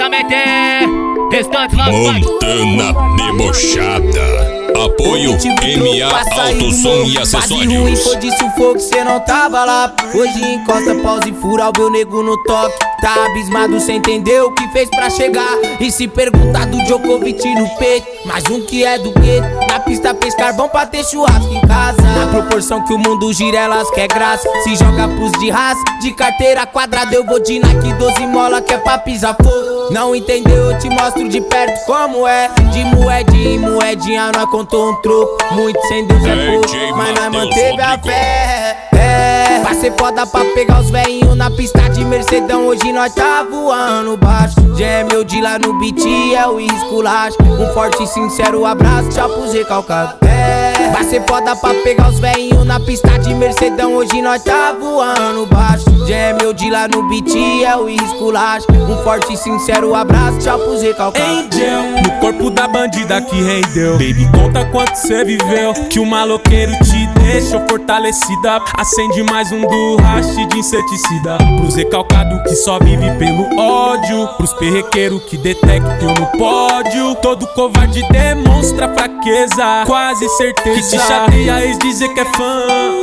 Bora meter restantes lá. Montana debochada. Apoio MA Autosom e Acessórios. Ruim, foi de sufoco, cê não tava lá. Hoje encosta, pausa e fura o meu nego no toque. Tá abismado, cê entendeu o que fez pra chegar. E se perguntar do Djokovic no peito, mais um que é do gueto. Na pista fez carvão pra ter churrasco em casa. Na proporção que o mundo gira, elas quer graça. Se joga pros de raça, de carteira quadrada. Eu vou de Nike 12 mola que é pra pisar fogo. Não entendeu, eu te mostro de perto como é. De moedinha em moedinha nós contou um troco. Muito sem Deus é pouco, mas nós manteve a fé. Vai ser foda pra pegar os velhinhos na pista de Mercedão. Hoje nós tá voando baixo. Gêmeo de lá no beat é o esculacho. Um forte e sincero abraço, tchau pros recalcados. Vai ser foda pra pegar os velhinhos na pista de Mercedão. Hoje nós tá voando baixo. Gêmeo de lá no beat é o esculacho. Um forte e sincero abraço, tchau pros recalcados. Angel, no corpo da bandida que rendeu. Baby, conta quanto cê viveu, que o maloqueiro te deixou fortalecida. Acende mais um do hash de inseticida. Pros recalcados que só vive pelo ódio. Pros perrequeiros que detectam no pódio. Todo covarde demonstra fraqueza. Quase certeza que te chateia ex dizer que é fã.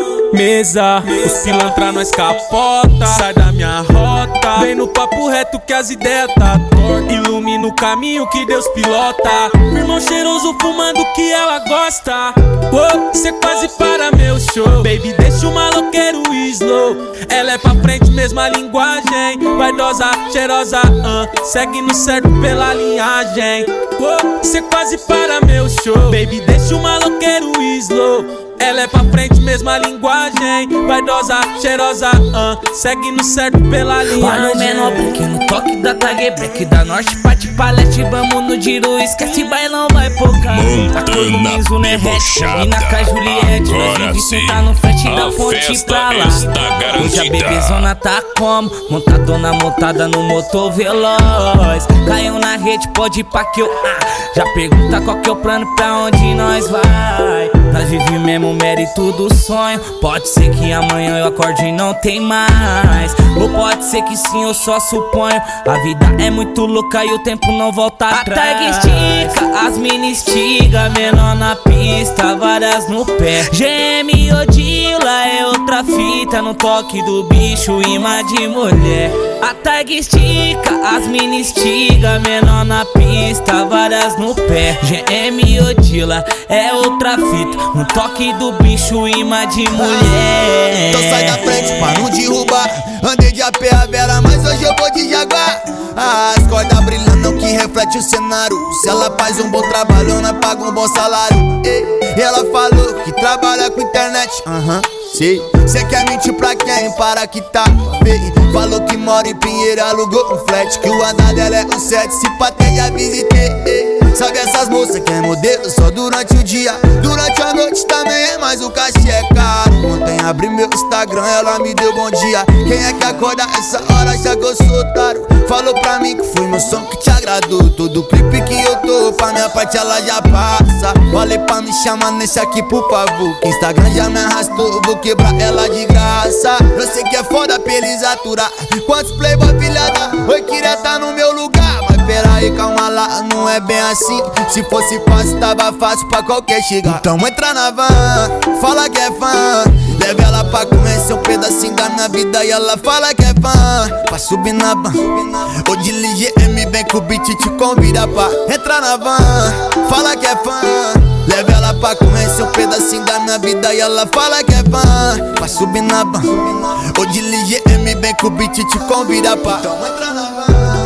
Mesa, os pilantra nós capota. Sai da minha rota, vem no papo reto que as ideias tá torta. Ilumina o caminho que Deus pilota. Irmão cheiroso fumando que ela gosta. Oh, cê quase para meu show. Baby, deixa o maloqueiro slow. Ela é pra frente, mesma linguagem. Vaidosa, cheirosa, segue no certo pela linhagem. Oh, cê quase para meu show. Baby, deixa o maloqueiro slow. Ela é pra frente, mesma linguagem. Vaidosa, cheirosa, segue no certo pela linhagem. Olha o menor black no toque da tag black. Da norte, parte pra leste, vamos no giro. Esquece bailão, vai focar. Montana debochada. E na Casa Juliette, nós Agora vive sim, sentar no frente da a ponte festa pra lá. está Hoje a garantida. bebezona tá como? Montadona montada no motor veloz. Caiu na rede, pode ir pra que eu já pergunta qual que é o plano, pra onde nós vai. Nós vive mesmo mérito do sonho. Pode ser que amanhã eu acorde e não tem mais. Ou pode ser que sim, eu só suponho. A vida é muito louca e o tempo não volta atrás. A tag estica, as mini estiga. Menor na pista, várias no pé. GM Odila é outra fita. No toque do bicho, imã de mulher. A tag estica, as mini estiga. Menor na pista, várias no pé. GM Odila é outra fita. No toque do bicho, imã de mulher. Então sai da frente pra não derrubar. Andei de AP a Vera, mas hoje eu vou de Jaguar. As cordas brilhando que reflete o cenário. Se ela faz um bom trabalho, ela paga um bom salário. E ela falou que trabalha com internet. Sei. Cê quer mentir pra quem? Para que tá feio. Falou que mora em Pinheiro, alugou um flat. Que o andar dela é um 7, se patei já visitei. Sabe essas moças que é modelo só durante o dia. Durante a noite também é, mas o cachê é caro. Ontem abri meu Instagram, ela me deu bom dia. Quem é que acorda essa hora já que eu sou otário? Falou pra mim que foi meu som que te agradou. Todo clipe que eu tô, pra minha parte ela já passa. Falei pra me chamar nesse aqui por favor, que Instagram já me arrastou, vou quebrar ela de graça. Eu sei que é foda pra eles aturar. Quantos playboy filhada, oi queria tá no meu lugar. Mas peraí, calma lá, não é bem assim. Se fosse fácil, tava fácil pra qualquer chegar. Então entra na van, fala que é fã. Leve ela pra conhecer um pedacinho da minha vida. E ela fala que é fã, pra subir na van. Ou de LGM, vem que o beat te convida pra entrar na van. Fala que é fã, leve ela pra conhecer um pedacinho da minha vida. E ela fala que é fã, pra subir na van. Ou de LGM, vem que o beat te convida pra então entra na van.